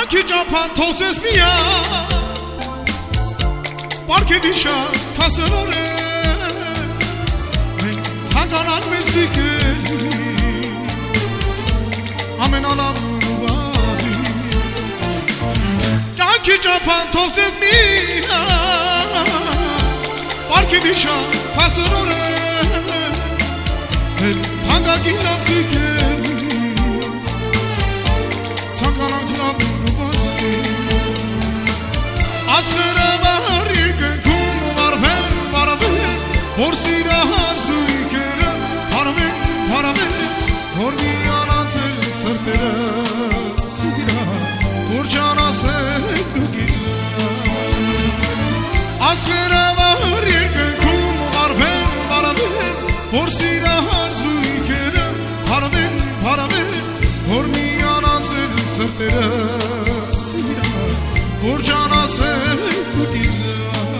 Կյանքի ճամփան թողեց միայն Պարքեվի շատ հասնոր է Մենք ցանկանանք մեր սիրկերի Ամենալավն ու բարի Կյանքի ճամփան թողեց միայն Պարքեվի շատ հասնոր է Մենք հանգագին լավ սիրկերի Ցանկանանք լավն ու բարի Ասները բարի կնքում վարվեն, վարվեն Որ սիրահար զույգերը հարվեն Որ միանած են սրտերը սիրահար Որ ճանասեն դուգիլը Ասները բարի կնքում վարվեն Որ սիրահար զույգերը հարվեն Որ միանած են սրտերը սիրահար Որ ճանասեն դուգիլը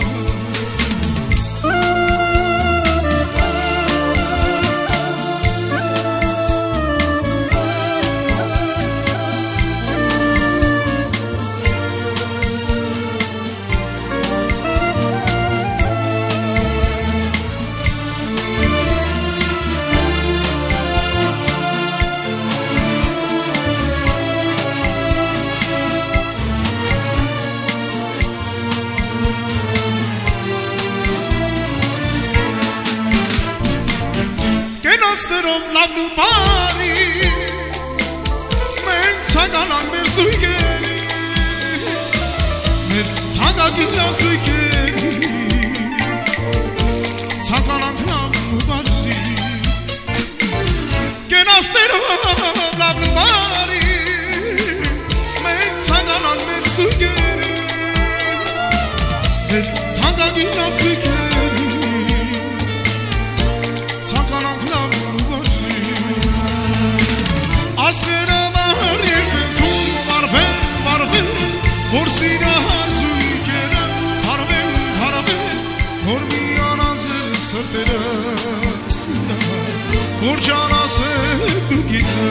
Կենոցներով լավն ու բարի Մենք ցանկանանք մեր զույգերի Մեր հանգագին լավ զույգերի Ցանկանանք լավն ու բարի Կենոցներով լավն ու բարի Մենք ցանկանանք մեր զույգերի Մեր հանգագին լավ զույգերի Ցանկանանք լավն ու բարի Ասները բարի կնքում վարվեն Որ սիրահար զույգերը հարվեն Որ միանած են սրտերը սիրահար Որ ճանասեն դուգիլը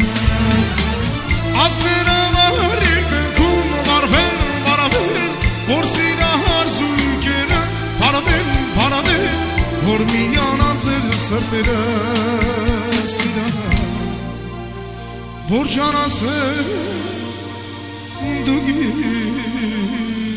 Ասները բարի կնքում վարվեն Որ սիրահար զույգերը հարվեն Որ միանած են սրտերը սիրահար Որ ճանասեն դուգիլը